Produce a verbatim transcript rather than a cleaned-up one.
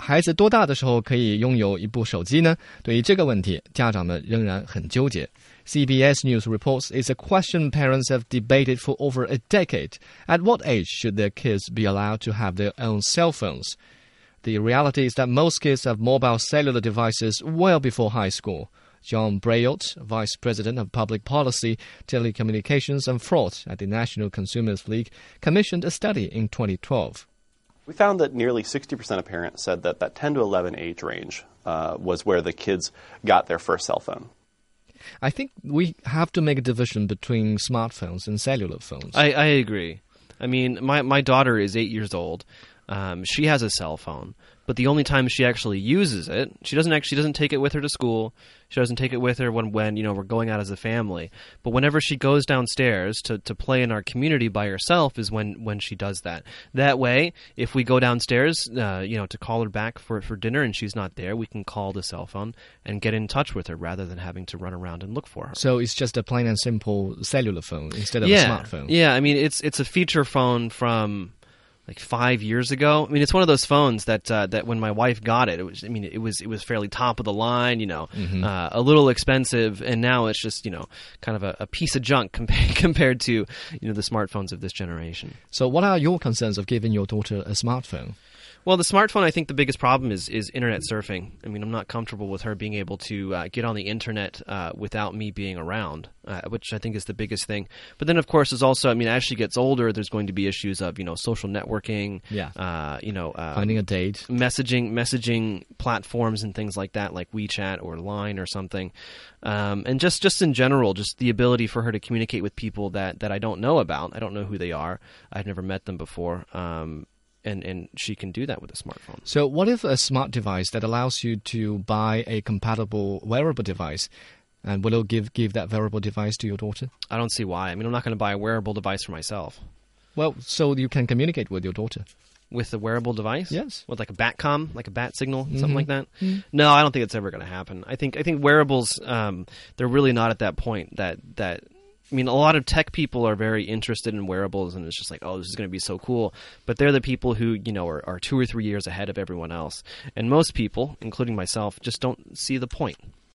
孩子多大的时候可以拥有一部手机呢？对于这个问题，家长们仍然很纠结。C B S News reports it's a question parents have debated for over a decade. At what age should their kids be allowed to have their own cell phones? The reality is that most kids have mobile cellular devices well before high school. John Brault, Vice President of Public Policy, Telecommunications and Fraud at the National Consumers League, commissioned a study in twenty twelve. We found that nearly sixty percent of parents said that that ten to eleven age range uh, was where the kids got their first cell phone. I think we have to make a division between smartphones and cellular phones. I, I agree. I mean, my, my daughter is eight years old. Um, she has a cell phone, but the only time she actually uses it, she doesn't actually doesn't take it with her to school. She doesn't take it with her when, when you know we're going out as a family. But whenever she goes downstairs to, to play in our community by herself is when, when she does that. That way, if we go downstairs, uh, you know, to call her back for, for dinner and she's not there, we can call the cell phone and get in touch with her rather than having to run around and look for her. So it's just a plain and simple cellular phone instead of yeah. a smartphone. Yeah, I mean it's it's a feature phone from like five years ago. I mean, it's one of those phones that uh, that when my wife got it, it was I mean, it was it was fairly top of the line, you know, mm-hmm. uh, a little expensive, and now it's just you know kind of a, a piece of junk compared compared to you know the smartphones of this generation. So, what are your concerns of giving your daughter a smartphone? Well, the smartphone, I think the biggest problem is is internet surfing. I mean, I'm not comfortable with her being able to uh, get on the internet uh, without me being around, uh, which I think is the biggest thing. But then, of course, there's also, I mean, as she gets older, there's going to be issues of, you know, social networking, yeah. uh, you know, uh, finding a date, messaging, messaging platforms and things like that, like WeChat or Line or something. Um, and just, just in general, just the ability for her to communicate with people that, that I don't know about. I don't know who they are. I've never met them before. Um, And, and she can do that with a smartphone. So what if a smart device that allows you to buy a compatible wearable device, and will it give, give that wearable device to your daughter? I don't see why. I mean, I'm not going to buy a wearable device for myself. Well, so you can communicate with your daughter. With a wearable device? Yes. With like a Batcom, like a bat signal, mm-hmm. something like that? Mm-hmm. No, I don't think it's ever going to happen. I think I think wearables, um, they're really not at that point that that... I mean, a lot of tech people are very interested in wearables, and it's just like, oh, this is going to be so cool. But they're the people who, you know, are, are two or three years ahead of everyone else. And most people, including myself, just don't see the point.